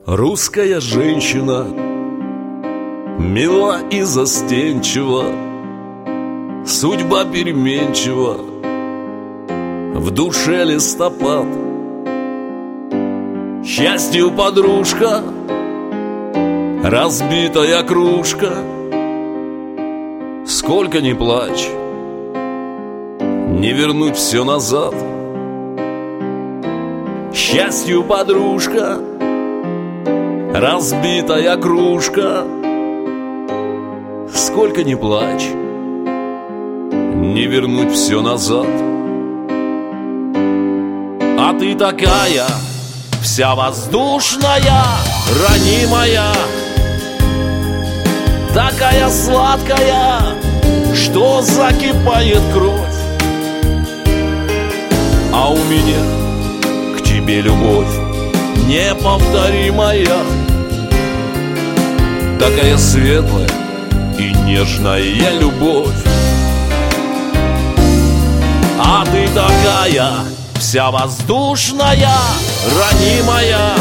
Русская женщина, мила и застенчива, судьба переменчива, в душе листопад. Счастью подружка, разбитая кружка. Сколько ни плачь, не вернуть все назад. Счастью подружка, разбитая кружка. Сколько ни плачь, не вернуть все назад. А ты такая, вся воздушная, ранимая, такая сладкая, что закипает кровь. А у меня к тебе любовь неповторимая, такая светлая и нежная любовь. А ты такая, вся воздушная, ранимая,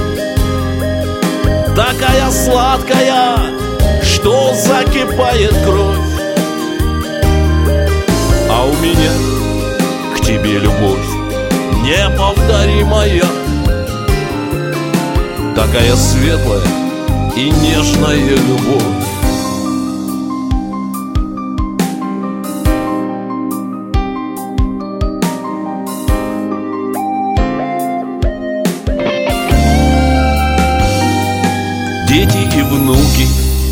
такая сладкая, что закипает кровь. А у меня к тебе любовь неповторимая, такая светлая и нежная любовь. Дети и внуки,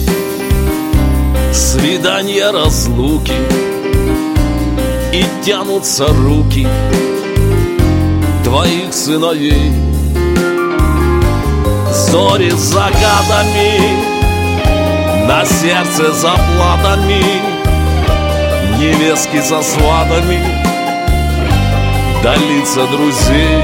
свидания, разлуки, и тянутся руки твоих сыновей. Зори с закатами, на сердце заплатами, невестки со сватами, да лица друзей.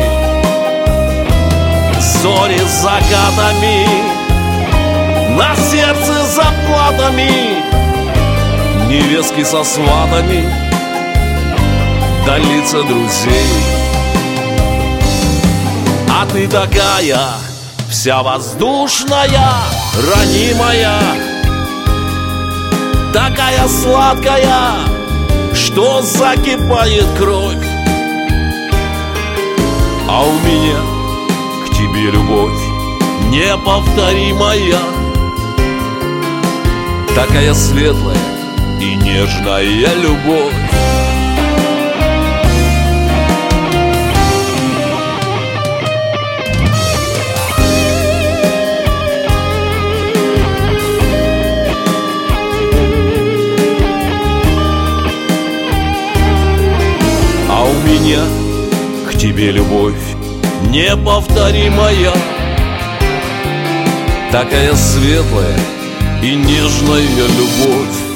Зори с закатами, на сердце заплатами, невестки со сватами, да лица друзей. А ты такая, вся воздушная, ранимая, такая сладкая, что закипает кровь. А у меня к тебе любовь неповторимая, такая светлая и нежная любовь. А у меня к тебе любовь неповторимая, такая светлая и нежная любовь.